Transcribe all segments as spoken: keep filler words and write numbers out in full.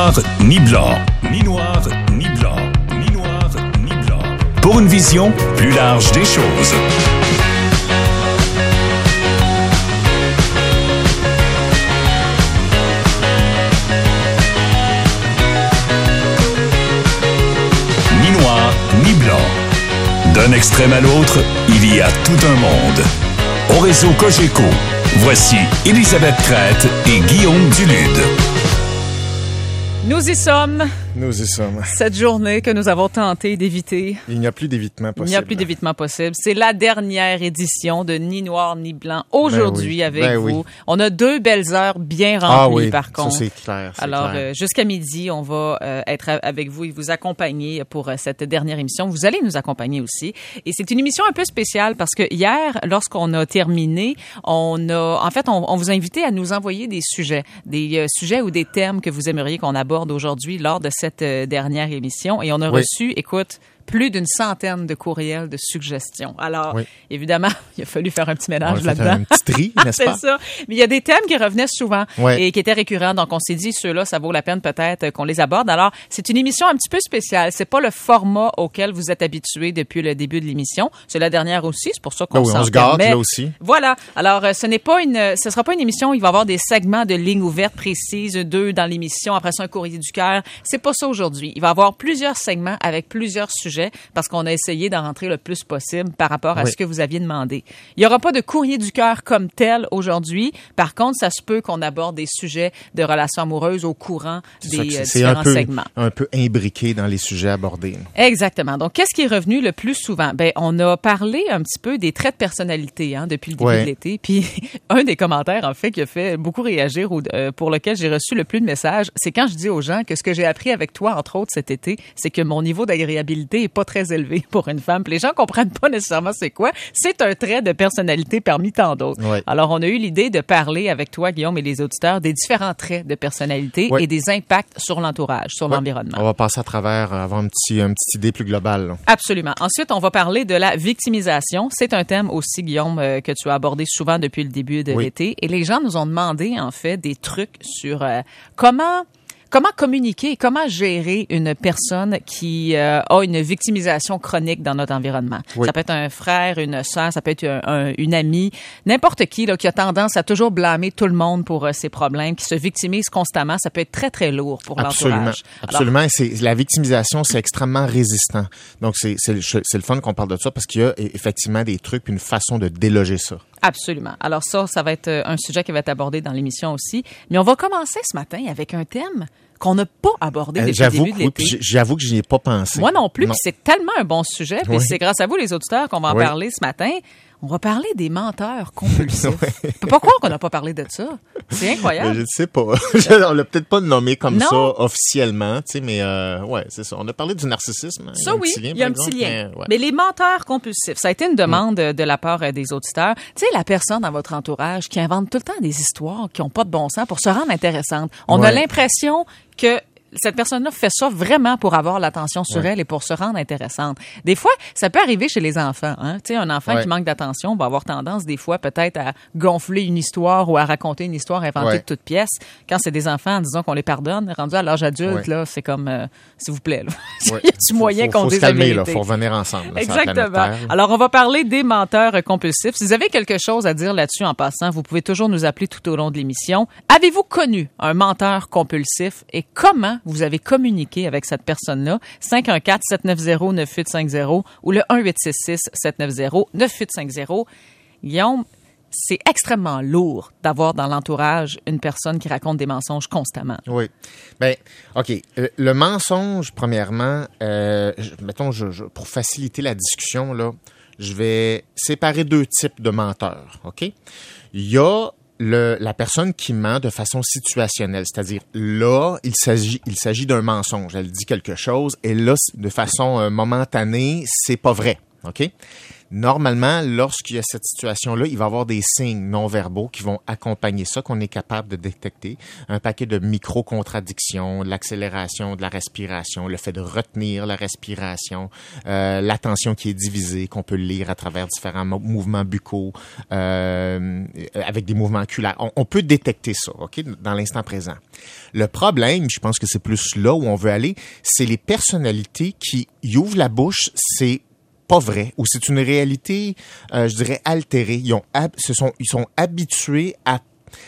noir ni blanc. Ni noir ni blanc. Ni noir ni blanc. Pour une vision plus large des choses. Ni noir ni blanc. D'un extrême à l'autre, il y a tout un monde. Au réseau Cogeco, voici Élisabeth Crête et Guillaume Dulude. Nous y sommes. Nous y sommes. Cette journée que nous avons tenté d'éviter. Il n'y a plus d'évitement possible. Il n'y a plus d'évitement possible. C'est la dernière édition de Ni Noir ni Blanc aujourd'hui ben oui. avec ben vous. Oui. On a deux belles heures bien remplies ah oui, par contre. Ça c'est clair. C'est Alors clair. Euh, jusqu'à midi, on va euh, être avec vous et vous accompagner pour euh, cette dernière émission. Vous allez nous accompagner aussi. Et c'est une émission un peu spéciale parce que hier, lorsqu'on a terminé, on a, en fait, on, on vous a invité à nous envoyer des sujets, des euh, sujets ou des thèmes que vous aimeriez qu'on aborde aujourd'hui lors de cette euh, dernière émission. Et on a oui. reçu, écoute, plus d'une centaine de courriels de suggestions. Alors, oui. évidemment, il a fallu faire un petit ménage on a là-dedans. Un petit tri, n'est-ce pas? C'est ça. Mais il y a des thèmes qui revenaient souvent oui. et qui étaient récurrents. Donc, on s'est dit, ceux-là, ça vaut la peine peut-être qu'on les aborde. Alors, c'est une émission un petit peu spéciale. C'est pas le format auquel vous êtes habitués depuis le début de l'émission. C'est la dernière aussi. C'est pour ça qu'on ben oui, s'en on se gâte permet. Là aussi. Voilà. Alors, ce n'est pas une, ce sera pas une émission où il va y avoir des segments de lignes ouvertes précises, deux dans l'émission, après ça un courrier du cœur. C'est pas ça aujourd'hui. Il va y avoir plusieurs segments avec plusieurs sujets parce qu'on a essayer d'en rentrer le plus possible par rapport à oui. ce que vous aviez demandé. Il n'y aura pas de courrier du cœur comme tel aujourd'hui. Par contre, ça se peut qu'on aborde des sujets de relations amoureuses au courant c'est des ça, euh, c'est différents un peu, segments. un peu imbriqué dans les sujets abordés. Exactement. Donc, qu'est-ce qui est revenu le plus souvent? Ben, on a parlé un petit peu des traits de personnalité hein, depuis le début ouais. de l'été. Puis, un des commentaires, en fait, qui a fait beaucoup réagir ou euh, pour lequel j'ai reçu le plus de messages, c'est quand je dis aux gens que ce que j'ai appris avec toi, entre autres, cet été, c'est que mon niveau d'agréabilité est pas très élevé pour une femme. Puis les gens comprennent pas nécessairement c'est quoi. C'est un trait de personnalité parmi tant d'autres. Ouais. Alors, on a eu l'idée de parler avec toi, Guillaume, et les auditeurs des différents traits de personnalité ouais. et des impacts sur l'entourage, sur ouais. l'environnement. On va passer à travers, avoir un petit, une petite idée plus globale. Là. Absolument. Ensuite, on va parler de la victimisation. C'est un thème aussi, Guillaume, euh, que tu as abordé souvent depuis le début de oui. l'été. Et les gens nous ont demandé, en fait, des trucs sur euh, comment... Comment communiquer, comment gérer une personne qui euh, a une victimisation chronique dans notre environnement? Oui. Ça peut être un frère, une sœur, ça peut être un, un, une amie, n'importe qui là, qui a tendance à toujours blâmer tout le monde pour euh, ses problèmes, qui se victimise constamment. Ça peut être très, très lourd pour Absolument. l'entourage. Absolument. Alors, c'est, la victimisation, c'est extrêmement résistant. Donc, c'est, c'est, le, c'est le fun qu'on parle de ça parce qu'il y a effectivement des trucs puis une façon de déloger ça. Absolument. Alors ça, ça va être un sujet qui va être abordé dans l'émission aussi. Mais on va commencer ce matin avec un thème qu'on n'a pas abordé depuis euh, le début de l'été. Oui, j'avoue que je n'y ai pas pensé. Moi non plus, non. puis c'est tellement un bon sujet, puis oui. c'est grâce à vous, les auditeurs, qu'on va en oui. parler ce matin. On va parler des menteurs compulsifs. Oui. Pourquoi on n'a pas parlé de ça? C'est incroyable. Je ne sais pas. On l'a peut-être pas nommé comme non. ça officiellement, tu sais, mais euh, ouais, c'est ça. On a parlé du narcissisme. Ça, oui, lien, il y a un exemple, petit lien. Mais, ouais. mais les menteurs compulsifs, ça a été une demande mm. de la part des auditeurs. Tu sais, la personne dans votre entourage qui invente tout le temps des histoires qui n'ont pas de bon sens pour se rendre intéressantes. On ouais. a l'impression que cette personne-là fait ça vraiment pour avoir l'attention sur ouais. elle et pour se rendre intéressante. Des fois, ça peut arriver chez les enfants. Hein? Tu sais, un enfant ouais. qui manque d'attention va avoir tendance des fois peut-être à gonfler une histoire ou à raconter une histoire inventée ouais. de toutes pièces. Quand c'est des enfants, disons qu'on les pardonne, rendu à l'âge adulte, ouais. là, c'est comme, euh, s'il vous plaît, là. Ouais. Il y a du moyen faut, faut, qu'on faut dise se calmer, la vérité. Il faut revenir ensemble. Là, exactement. Alors, on va parler des menteurs compulsifs. Si vous avez quelque chose à dire là-dessus en passant, vous pouvez toujours nous appeler tout au long de l'émission. Avez-vous connu un menteur compulsif et comment vous avez communiqué avec cette personne-là? cinq un quatre, sept neuf zéro, neuf huit cinq zéro ou le un huit six six, sept neuf zéro, neuf huit cinq zéro. Guillaume, c'est extrêmement lourd d'avoir dans l'entourage une personne qui raconte des mensonges constamment. Oui. Bien, OK. Euh, le mensonge, premièrement, euh, mettons, je, je, pour faciliter la discussion, là, je vais séparer deux types de menteurs, OK? Il y a Le, la personne qui ment de façon situationnelle, c'est-à-dire là, il s'agit, il s'agit d'un mensonge. Elle dit quelque chose et là, de façon euh, momentanée, c'est pas vrai. OK? Normalement, lorsqu'il y a cette situation-là, il va y avoir des signes non-verbaux qui vont accompagner ça, qu'on est capable de détecter. Un paquet de micro-contradictions, l'accélération de la respiration, le fait de retenir la respiration, euh, l'attention qui est divisée, qu'on peut lire à travers différents mo- mouvements buccaux, euh, avec des mouvements oculaires. On, on peut détecter ça, OK, dans l'instant présent. Le problème, je pense que c'est plus là où on veut aller, c'est les personnalités qui y ouvrent la bouche, c'est pas vrai, ou c'est une réalité, euh, je dirais, altérée. Ils, ont, ce sont, ils sont habitués à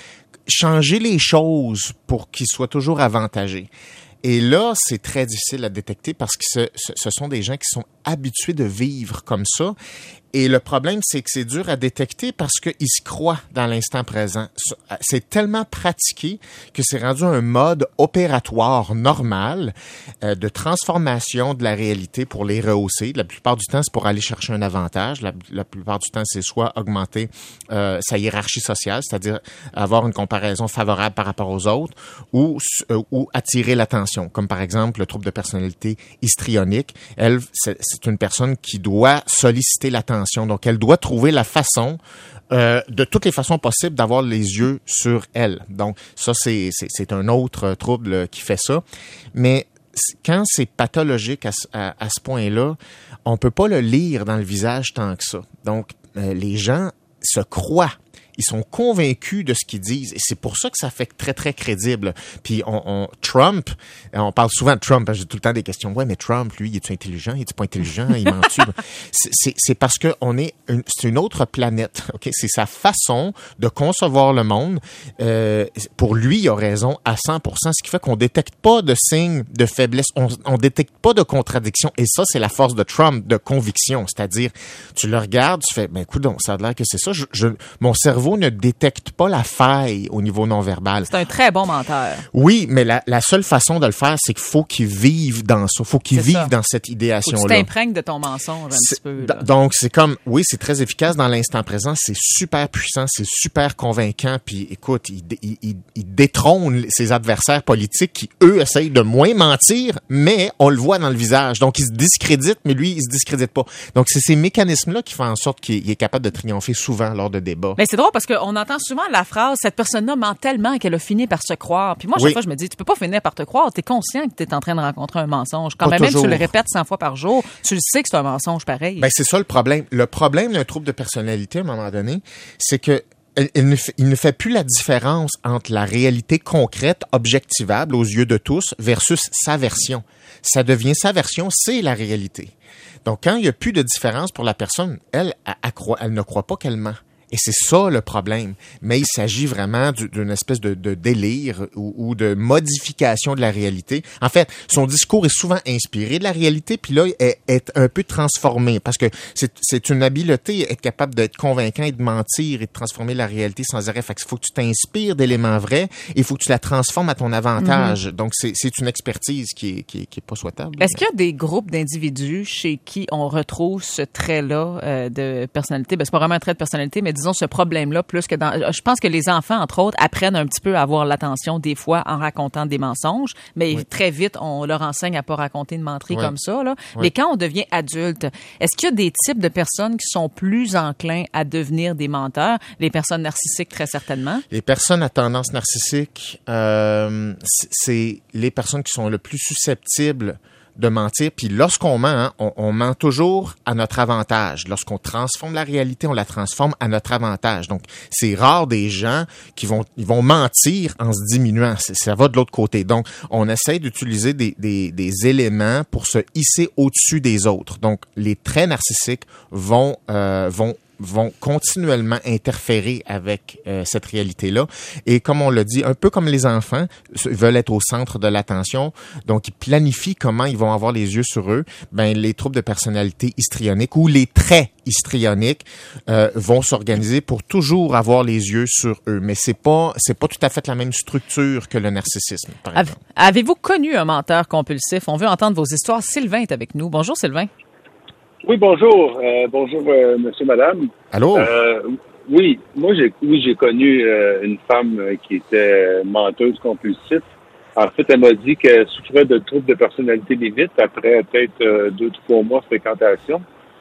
changer les choses pour qu'ils soient toujours avantagés. Et là, c'est très difficile à détecter parce que ce, ce, ce sont des gens qui sont habitués de vivre comme ça. Et le problème, c'est que c'est dur à détecter parce qu'ils se croient dans l'instant présent. C'est tellement pratiqué que c'est rendu un mode opératoire normal euh, de transformation de la réalité pour les rehausser. La plupart du temps, c'est pour aller chercher un avantage. La, la plupart du temps, c'est soit augmenter euh, sa hiérarchie sociale, c'est-à-dire avoir une comparaison favorable par rapport aux autres, ou, euh, ou attirer l'attention, comme par exemple le trouble de personnalité histrionique. Elle, c'est, c'est une personne qui doit solliciter l'attention. Donc, elle doit trouver la façon, euh, de toutes les façons possibles, d'avoir les yeux sur elle. Donc, ça, c'est, c'est, c'est un autre trouble qui fait ça. Mais quand c'est pathologique à, à, à ce point-là, on peut pas le lire dans le visage tant que ça. Donc, euh, les gens se croient. Ils sont convaincus de ce qu'ils disent et c'est pour ça que ça fait très, très crédible. Puis on, on Trump, on parle souvent de Trump, j'ai tout le temps des questions. Ouais, mais Trump, lui, il est-tu intelligent? Il est-tu pas intelligent? Il ment-tu? c'est, c'est, c'est parce que on est une, c'est une autre planète. Ok, c'est sa façon de concevoir le monde. Euh, pour lui, il a raison à cent pour cent, ce qui fait qu'on détecte pas de signes de faiblesse, on, on détecte pas de contradiction. Et ça, c'est la force de Trump, de conviction. C'est-à-dire, tu le regardes, tu fais, ben écoute, ça a l'air que c'est ça. Je, je, mon cerveau ne détecte pas la faille au niveau non-verbal. C'est un très bon menteur. Oui, mais la, la seule façon de le faire, c'est qu'il faut qu'il vive dans ça. Il faut qu'il c'est vive ça. dans cette idéation-là. Faut que tu t'imprègnes de ton mensonge un c'est, petit peu. Là. Donc, c'est comme, oui, c'est très efficace dans l'instant présent. C'est super puissant, c'est super convaincant. Puis, écoute, il, il, il, il détrône ses adversaires politiques qui, eux, essayent de moins mentir, mais on le voit dans le visage. Donc, il se discrédite, mais lui, il se discrédite pas. Donc, c'est ces mécanismes-là qui font en sorte qu'il est capable de triompher souvent lors de débats. Mais c'est drôle parce qu'on entend souvent la phrase « cette personne-là ment tellement qu'elle a fini par se croire ». Puis moi, chaque oui. fois, je me dis « tu peux pas finir par te croire, tu es conscient que tu es en train de rencontrer un mensonge ». Quand même, même tu le répètes cent fois par jour, tu le sais que c'est un mensonge pareil. Ben c'est ça le problème. Le problème d'un trouble de personnalité, à un moment donné, c'est que il ne, fait, il ne fait plus la différence entre la réalité concrète, objectivable aux yeux de tous, versus sa version. Ça devient sa version, c'est la réalité. Donc, quand il n'y a plus de différence pour la personne, elle, elle, elle, croit, elle ne croit pas qu'elle ment. Et c'est ça le problème. Mais il s'agit vraiment d'une espèce de, de délire ou, ou de modification de la réalité. En fait, son discours est souvent inspiré de la réalité, puis là, est, est un peu transformé. Parce que c'est, c'est une habileté, être capable d'être convaincant et de mentir et de transformer la réalité sans arrêt. Fait qu'il faut que tu t'inspires d'éléments vrais et il faut que tu la transformes à ton avantage. Mm-hmm. Donc, c'est, c'est une expertise qui est, qui est, qui est pas souhaitable. Est-ce qu'il y a des groupes d'individus chez qui on retrouve ce trait-là euh, de personnalité? Ben, c'est pas vraiment un trait de personnalité, mais disons ce problème-là, plus que dans... Je pense que les enfants, entre autres, apprennent un petit peu à avoir l'attention des fois en racontant des mensonges, mais oui. très vite, on leur enseigne à pas raconter une menterie oui. comme ça. Là. Oui. Mais quand on devient adulte, est-ce qu'il y a des types de personnes qui sont plus enclins à devenir des menteurs? Les personnes narcissiques, très certainement. Les personnes à tendance narcissique, euh, c'est les personnes qui sont le plus susceptibles de mentir. Puis lorsqu'on ment, hein, on, on ment toujours à notre avantage. Lorsqu'on transforme la réalité, on la transforme à notre avantage. Donc, c'est rare des gens qui vont ils vont mentir en se diminuant. C'est, ça va de l'autre côté. Donc, on essaie d'utiliser des, des, des éléments pour se hisser au-dessus des autres. Donc, les traits narcissiques vont euh, vont vont continuellement interférer avec euh, cette réalité-là. Et comme on l'a dit, un peu comme les enfants veulent être au centre de l'attention, donc ils planifient comment ils vont avoir les yeux sur eux, ben les troubles de personnalité histrioniques ou les traits histrioniques euh, vont s'organiser pour toujours avoir les yeux sur eux. Mais c'est pas c'est pas tout à fait la même structure que le narcissisme, par Ave- exemple. Avez-vous connu un menteur compulsif? On veut entendre vos histoires. Sylvain est avec nous. Bonjour, Sylvain. Oui, bonjour. Euh, bonjour, euh, monsieur, madame. Allô? Euh, oui, moi, j'ai, oui, j'ai connu euh, une femme qui était menteuse compulsive. En fait, elle m'a dit qu'elle souffrait de troubles de personnalité limite après peut-être euh, deux, trois mois de fréquentation.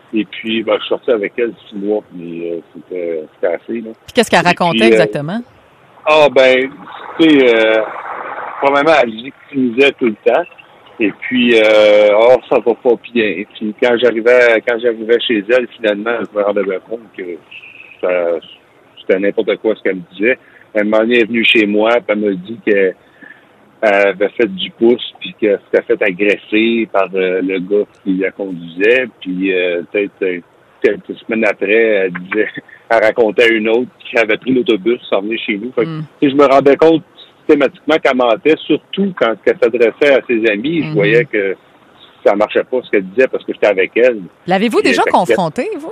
Et puis, ben, je suis sorti avec elle six mois, puis euh, c'était, c'était assez, là. Puis qu'est-ce qu'elle racontait puis, exactement? Ah, euh, ben, tu sais, euh, probablement, elle victimisait tout le temps. Et puis, euh, oh, ça va pas bien. Puis quand j'arrivais, quand j'arrivais chez elle, finalement, je me rendais compte que ça, c'était n'importe quoi ce qu'elle me disait. À un moment donné, elle est venue chez moi, puis elle m'a dit qu'elle avait fait du pouce, puis qu'elle s'était fait agresser par euh, le gars qui la conduisait. Puis euh, peut-être euh, quelques semaines après, elle disait, elle racontait une autre qui avait pris l'autobus, s'en venait chez nous. Fait que, mm. je me rendais compte systématiquement qu'elle mentait, surtout quand elle s'adressait à ses amis. Mm-hmm. Je voyais que ça marchait pas ce qu'elle disait parce que j'étais avec elle. L'avez-vous déjà confronté, vous?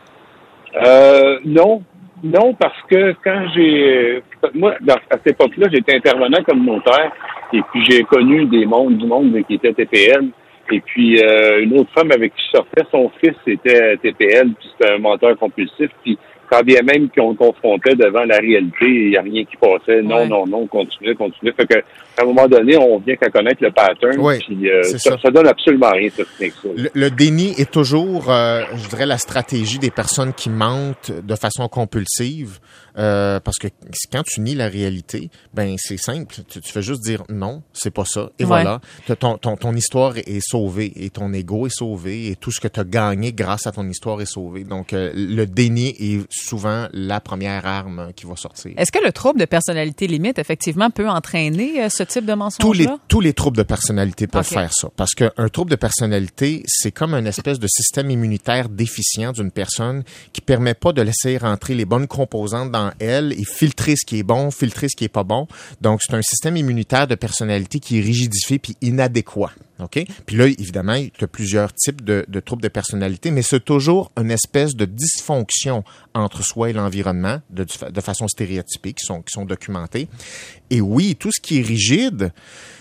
Euh, non. Non, parce que quand j'ai... Moi, dans, à cette époque-là, j'étais intervenant communautaire et puis j'ai connu des mondes, du monde qui était T P L. Et puis, euh, une autre femme avec qui je sortais, son fils était T P L, puis c'était un menteur compulsif. Puis, quand bien même qu'on confrontait devant la réalité, il n'y a rien qui passait. Non, ouais. non, non, continuez, continuez. Fait que, à un moment donné, on vient qu'à connaître le pattern. Oui, puis euh, ça, ça. ça donne absolument rien, ça. Le, le déni est toujours, euh, je dirais, la stratégie des personnes qui mentent de façon compulsive. Euh, parce que quand tu nies la réalité, ben c'est simple. Tu, tu fais juste dire non, c'est pas ça. Et ouais. voilà, ton, ton, ton histoire est sauvée et ton ego est sauvé et tout ce que tu as gagné grâce à ton histoire est sauvé. Donc, euh, le déni est souvent la première arme qui va sortir. Est-ce que le trouble de personnalité limite, effectivement, peut entraîner euh, ce type de mensonge-là? Tous les, tous les troubles de personnalité peuvent okay. faire ça. Parce qu'un trouble de personnalité, c'est comme une espèce de système immunitaire déficient d'une personne qui permet pas de laisser rentrer les bonnes composantes dans elle et filtrer ce qui est bon, filtrer ce qui est pas bon. Donc, c'est un système immunitaire de personnalité qui est rigidifié puis inadéquat. OK? Puis là, évidemment, il y a plusieurs types de, de troubles de personnalité, mais c'est toujours une espèce de dysfonction entre soi et l'environnement, de, de façon stéréotypée, qui sont, qui sont documentés. Et oui, tout ce qui est rigide,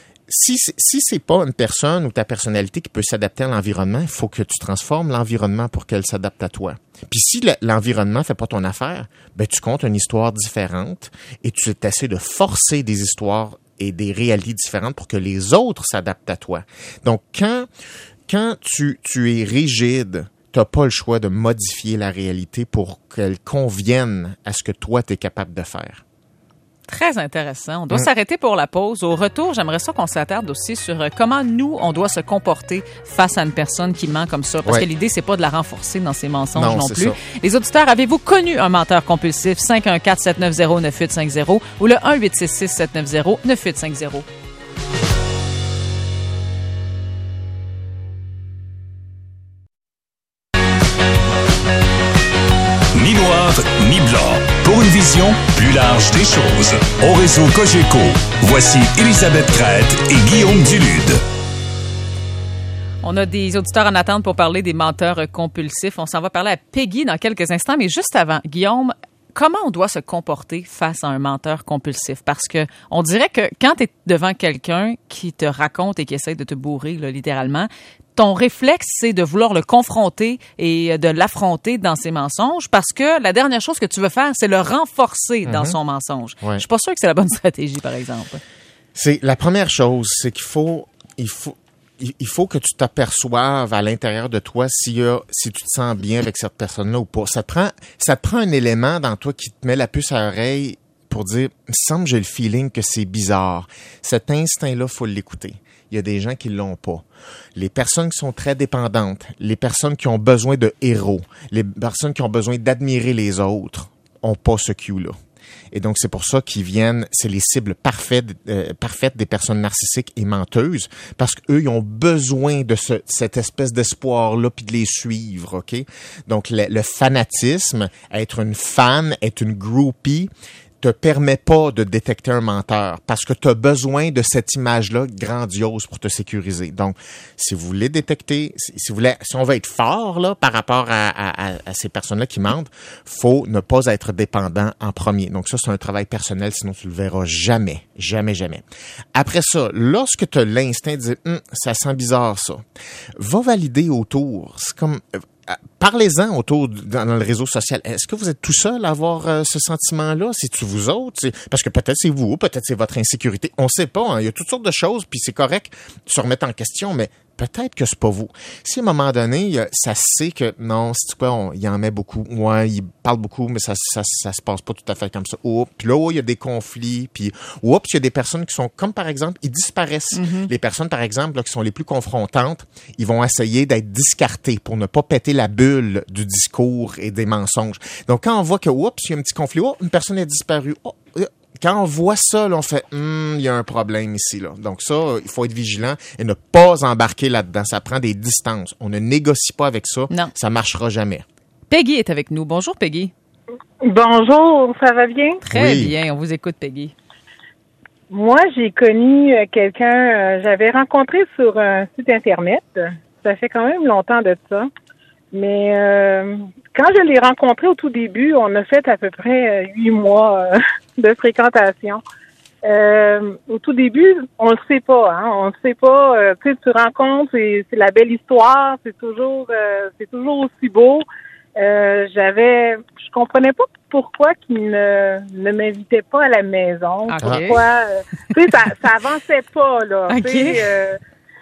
si, si c'est pas une personne ou ta personnalité qui peut s'adapter à l'environnement, il faut que tu transformes l'environnement pour qu'elle s'adapte à toi. Puis si l'environnement fait pas ton affaire, ben tu comptes une histoire différente et tu essaies de forcer des histoires et des réalités différentes pour que les autres s'adaptent à toi. Donc, quand, quand tu, tu es rigide, tu n'as pas le choix de modifier la réalité pour qu'elle convienne à ce que toi, tu es capable de faire. Très intéressant. On doit mmh. s'arrêter pour la pause. Au retour, j'aimerais ça qu'on s'attarde aussi sur comment nous, on doit se comporter face à une personne qui ment comme ça. Parce ouais. que l'idée, c'est pas de la renforcer dans ses mensonges non, non plus. Ça. Les auditeurs, avez-vous connu un menteur compulsif? cinq un quatre, sept neuf zéro, neuf huit cinq zéro ou le un huit six six, sept neuf zéro, neuf huit cinq zéro. Ni noir, ni blanc. Pour une vision plus large des choses. Au réseau Cogeco, voici Élisabeth Crête et Guillaume Dulude. On a des auditeurs en attente pour parler des menteurs compulsifs. On s'en va parler à Peggy dans quelques instants, mais juste avant, Guillaume, comment on doit se comporter face à un menteur compulsif? Parce que on dirait que quand tu es devant quelqu'un qui te raconte et qui essaie de te bourrer, là, littéralement, ton réflexe, c'est de vouloir le confronter et de l'affronter dans ses mensonges parce que la dernière chose que tu veux faire, c'est le renforcer mm-hmm. dans son mensonge. Ouais. Je suis pas sûre que c'est la bonne stratégie, par exemple. C'est la première chose, c'est qu'il faut, il faut, il faut que tu t'aperçoives à l'intérieur de toi s'il y a, si tu te sens bien avec cette personne-là ou pas. Ça te prend, ça te prend un élément dans toi qui te met la puce à l'oreille pour dire, il me semble que j'ai le feeling que c'est bizarre. Cet instinct-là, faut l'écouter. Il y a des gens qui l'ont pas. Les personnes qui sont très dépendantes, les personnes qui ont besoin de héros, les personnes qui ont besoin d'admirer les autres, ont pas ce cue-là. Et donc, c'est pour ça qu'ils viennent, c'est les cibles parfaites, euh, parfaites des personnes narcissiques et menteuses, parce qu'eux, ils ont besoin de ce, cette espèce d'espoir-là, puis de les suivre, OK? Donc, le, le fanatisme, être une fan, être une groupie, te permet pas de détecter un menteur parce que tu as besoin de cette image-là grandiose pour te sécuriser. Donc, si vous voulez détecter, si, si vous voulez, si on veut être fort là par rapport à, à, à ces personnes-là qui mentent, faut ne pas être dépendant en premier. Donc ça, c'est un travail personnel, sinon tu le verras jamais, jamais, jamais. Après ça, lorsque tu as l'instinct de dire hm, ça sent bizarre ça, va valider autour. C'est comme parlez-en autour dans le réseau social. Est-ce que vous êtes tout seul à avoir euh, ce sentiment-là? C'est-tu vous autres? C'est, parce que peut-être c'est vous, peut-être c'est votre insécurité. On sait pas. Hein. Il y a toutes sortes de choses, puis c'est correct de se remettre en question, mais peut-être que c'est pas vous. Si à un moment donné, ça sait que non, c'est quoi, on, il en met beaucoup. Ouais, il parle beaucoup, mais ça, ça, ça se passe pas tout à fait comme ça. Oups, puis là, oh, il y a des conflits, puis oups, il y a des personnes qui sont comme par exemple, ils disparaissent. Mm-hmm. Les personnes par exemple là, qui sont les plus confrontantes, ils vont essayer d'être discartés pour ne pas péter la bulle du discours et des mensonges. Donc quand on voit que oups, il y a un petit conflit, oh, une personne est disparue. Oh, quand on voit ça, là, on fait hum, il y a un problème ici là. Donc ça, il faut être vigilant et ne pas embarquer là-dedans. Ça prend des distances. On ne négocie pas avec ça. Non. Ça marchera jamais. Peggy est avec nous. Bonjour Peggy. Bonjour, ça va bien? Très oui. bien, on vous écoute Peggy. Moi, j'ai connu quelqu'un, euh, j'avais rencontré sur un site internet. Ça fait quand même longtemps de ça. Mais euh, quand je l'ai rencontré au tout début, on a fait à peu près huit mois euh, de fréquentation. Euh, au tout début, on le sait pas, hein, on le sait pas. Euh, tu sais, tu rencontres, c'est, c'est la belle histoire, c'est toujours, euh, c'est toujours aussi beau. Euh, j'avais, je comprenais pas pourquoi qu'il ne, ne m'invitait pas à la maison. Okay. Pourquoi, euh, tu sais, ça, ça avançait pas là. Okay. Tu sais, euh,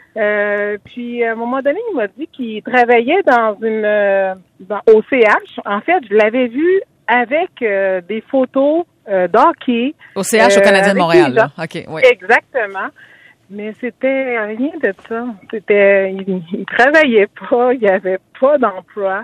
Euh, puis à un moment donné, il m'a dit qu'il travaillait dans une euh, dans, au C H. En fait, je l'avais vu avec euh, des photos euh, d'hockey. Au C H euh, au Canadien de Montréal, là. OK, oui. Exactement. Mais c'était rien de ça. C'était il, il travaillait pas, il y avait pas d'emploi.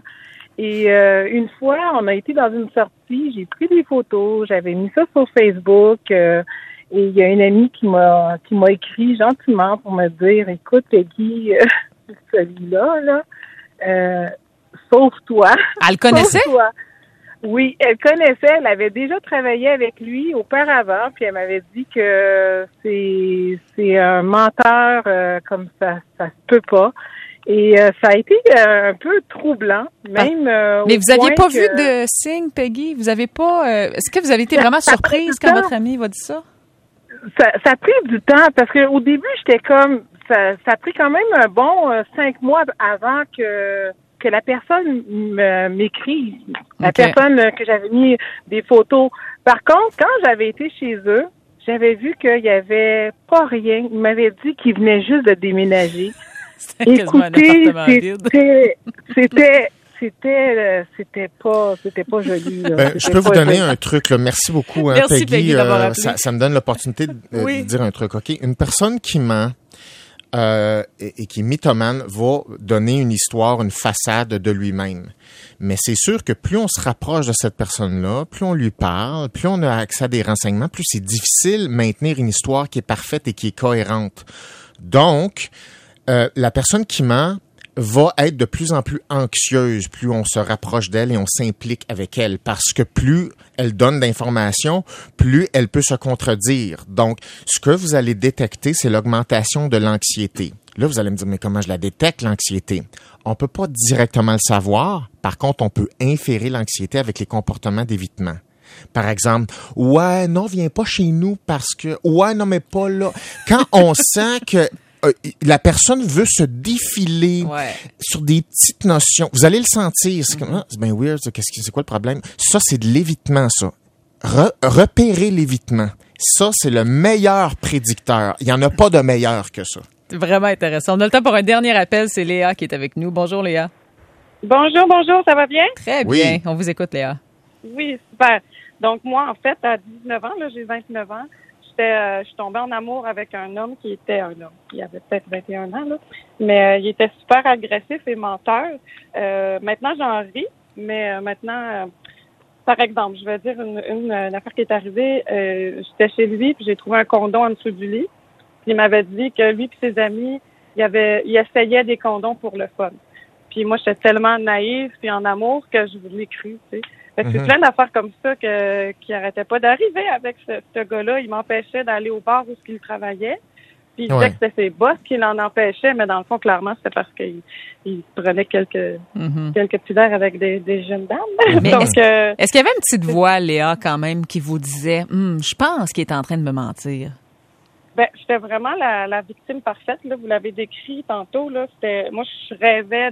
Et euh, une fois, on a été dans une sortie, j'ai pris des photos, j'avais mis ça sur Facebook. Euh, Et il y a une amie qui m'a qui m'a écrit gentiment pour me dire, écoute, Peggy, euh, celui-là, là, euh, sauve-toi. Elle connaissait? Sauve-toi. Oui, elle connaissait. Elle avait déjà travaillé avec lui auparavant, puis elle m'avait dit que c'est c'est un menteur euh, comme ça, ça se peut pas. Et euh, ça a été euh, un peu troublant, même. Euh, Mais vous n'aviez pas que... vu de signe, Peggy? Vous avez pas. Euh, est-ce que vous avez été ça, vraiment ça surprise quand votre amie vous a dit ça? Ça, ça a pris du temps parce que au début j'étais comme ça, ça a pris quand même un bon euh, cinq mois avant que que la personne me, m'écrive, la okay. personne euh, que j'avais mis des photos. Par contre, quand j'avais été chez eux, j'avais vu qu'il y avait pas rien. Ils m'avaient dit qu'ils venaient juste de déménager. C'était Écoutez, un c'était, c'était C'était, c'était pas, c'était pas joli. Là. Ben, je peux vous donner joli. un truc. Là. Merci beaucoup, hein, Merci, Peggy. Peggy euh, ça, ça me donne l'opportunité de, oui. de dire un truc. Ok, une personne qui ment euh, et, et qui est mythomane va donner une histoire, une façade de lui-même. Mais c'est sûr que plus on se rapproche de cette personne-là, plus on lui parle, plus on a accès à des renseignements, plus c'est difficile de maintenir une histoire qui est parfaite et qui est cohérente. Donc, euh, la personne qui ment va être de plus en plus anxieuse, plus on se rapproche d'elle et on s'implique avec elle, parce que plus elle donne d'informations, plus elle peut se contredire. Donc, ce que vous allez détecter, c'est l'augmentation de l'anxiété. Là, vous allez me dire, mais comment je la détecte, l'anxiété? On peut pas directement le savoir. Par contre, on peut inférer l'anxiété avec les comportements d'évitement. Par exemple, ouais, non, viens pas chez nous parce que, ouais, non, mais pas là. Quand on sent que Euh, la personne veut se défiler ouais. sur des petites notions. Vous allez le sentir. C'est, mm-hmm. comme, ah, c'est bien weird. Ça. Qu'est-ce que, c'est quoi le problème? Ça, c'est de l'évitement, ça. Re- repérer l'évitement. Ça, c'est le meilleur prédicteur. Il n'y en a pas de meilleur que ça. C'est vraiment intéressant. On a le temps pour un dernier appel. C'est Léa qui est avec nous. Bonjour, Léa. Bonjour, bonjour. Ça va bien? Très bien. Oui. On vous écoute, Léa. Oui, super. Donc, moi, en fait, à dix-neuf ans, là, j'ai vingt-neuf ans. Euh, je suis tombée en amour avec un homme qui était un homme. Il avait peut-être vingt et un ans, là. Mais euh, il était super agressif et menteur. Euh, maintenant, j'en ris, mais euh, maintenant, euh, par exemple, je vais dire une, une, une affaire qui est arrivée. Euh, j'étais chez lui, puis j'ai trouvé un condom en dessous du lit. Puis il m'avait dit que lui et ses amis, il avait, il essayait des condoms pour le fun. Puis moi, j'étais tellement naïve puis en amour que je l'ai cru, tu sais. Fait que mm-hmm. c'est plein d'affaires comme ça que, qui arrêtaient pas d'arriver avec ce, ce gars-là. Il m'empêchait d'aller au bar où il travaillait. Puis il ouais. disait que c'était ses boss qui l'en empêchaient, mais dans le fond, clairement, c'était parce qu'il il prenait quelques, mm-hmm. quelques petits verres avec des, des jeunes dames. Mais Donc, est-ce, euh, est-ce qu'il y avait une petite voix, Léa, quand même, qui vous disait hm, « Je pense qu'il est en train de me mentir ». Ben, j'étais vraiment la, la victime parfaite, là. Vous l'avez décrit tantôt, là. C'était, moi, je rêvais de,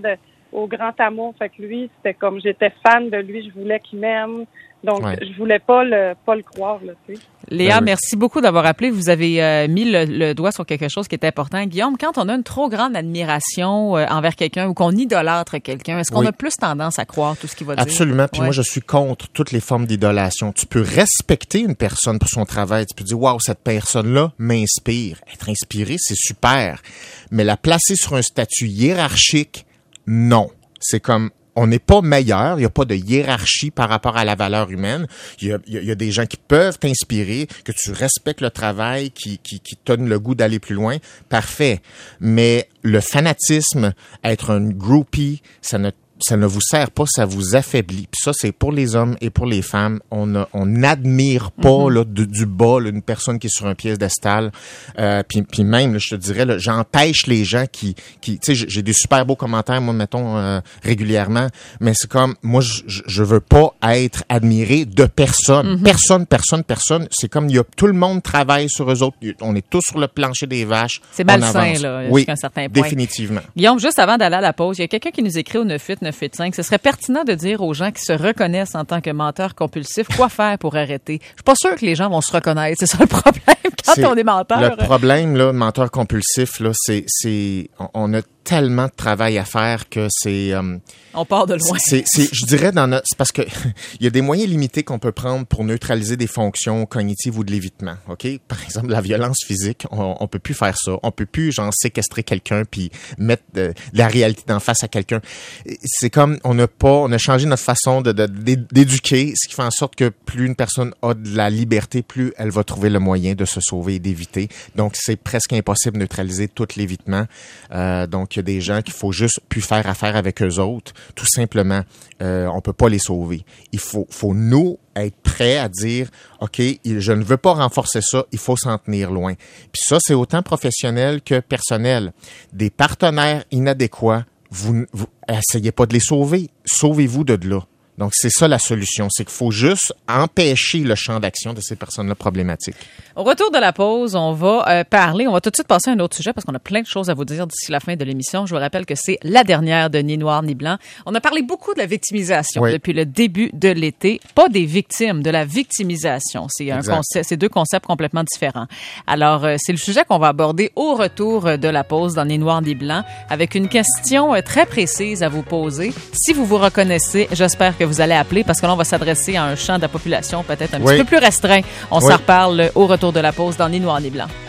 au grand amour. Fait que lui, c'était comme, j'étais fan de lui, je voulais qu'il m'aime. Donc, ouais. je voulais pas le pas le croire, là, tu sais. Léa, ben oui. merci beaucoup d'avoir appelé. Vous avez euh, mis le, le doigt sur quelque chose qui est important. Guillaume, quand on a une trop grande admiration euh, envers quelqu'un ou qu'on idolâtre quelqu'un, est-ce qu'on oui. a plus tendance à croire tout ce qu'il va dire? Absolument. Puis ouais. moi, je suis contre toutes les formes d'idolation. Tu peux respecter une personne pour son travail. Tu peux dire, waouh, cette personne-là m'inspire. Être inspiré, c'est super. Mais la placer sur un statut hiérarchique, non. C'est comme, on n'est pas meilleur, il n'y a pas de hiérarchie par rapport à la valeur humaine. Il y a, il y a des gens qui peuvent t'inspirer, que tu respectes le travail, qui, qui, qui te donnent le goût d'aller plus loin. Parfait. Mais le fanatisme, être un groupie, ça ne ça ne vous sert pas, ça vous affaiblit. Puis ça, c'est pour les hommes et pour les femmes. On a, on n'admire pas mm-hmm. là, de, du bas là, une personne qui est sur un piédestal. Euh, puis, puis même, là, je te dirais, là, j'empêche les gens qui... qui tu sais, j'ai des super beaux commentaires, moi, mettons, euh, régulièrement. Mais c'est comme, moi, je, je veux pas être admiré de personne. Mm-hmm. Personne, personne, personne. C'est comme, il y a, tout le monde travaille sur eux autres. On est tous sur le plancher des vaches. C'est malsain, là, oui, jusqu'à un certain point. Définitivement. Guillaume, juste avant d'aller à la pause, il y a quelqu'un qui nous écrit au neuf huit neuf huit cinq. Ce serait pertinent de dire aux gens qui se reconnaissent en tant que menteurs compulsifs quoi faire pour arrêter. Je suis pas sûre que les gens vont se reconnaître. C'est ça le problème quand c'est, on est menteur. Le problème, là, menteur compulsif, là, c'est, c'est, on, on a tellement de travail à faire que c'est... Euh, on part de loin. C'est, c'est, je dirais, dans notre, c'est parce que il y a des moyens limités qu'on peut prendre pour neutraliser des fonctions cognitives ou de l'évitement. Ok, par exemple, la violence physique, on, on peut plus faire ça. On peut plus, genre, séquestrer quelqu'un puis mettre de, de la réalité d'en face à quelqu'un. C'est comme, on n'a pas, on a changé notre façon de, de, d'éduquer, ce qui fait en sorte que plus une personne a de la liberté, plus elle va trouver le moyen de se sauver et d'éviter. Donc, c'est presque impossible de neutraliser tout l'évitement. Euh, donc, il y a des gens qu'il faut juste plus faire affaire avec eux autres. Tout simplement, euh, on peut pas les sauver. Il faut, faut nous être prêts à dire, OK, je ne veux pas renforcer ça, il faut s'en tenir loin. Puis ça, c'est autant professionnel que personnel. Des partenaires inadéquats, vous, vous essayez pas de les sauver. Sauvez-vous de là. Donc, c'est ça la solution. C'est qu'il faut juste empêcher le champ d'action de ces personnes-là problématiques. Au retour de la pause, on va euh, parler, on va tout de suite passer à un autre sujet parce qu'on a plein de choses à vous dire d'ici la fin de l'émission. Je vous rappelle que c'est la dernière de Ni Noir ni Blanc. On a parlé beaucoup de la victimisation oui. depuis le début de l'été. Pas des victimes, de la victimisation. C'est, un concept, c'est deux concepts complètement différents. Alors, euh, c'est le sujet qu'on va aborder au retour de la pause dans Ni Noir ni Blanc avec une question euh, très précise à vous poser. Si vous vous reconnaissez, j'espère que vous allez appeler parce que là, on va s'adresser à un champ de la population peut-être un oui. petit peu plus restreint. On oui. s'en reparle au retour de la pause dans Ni Noir ni Blanc.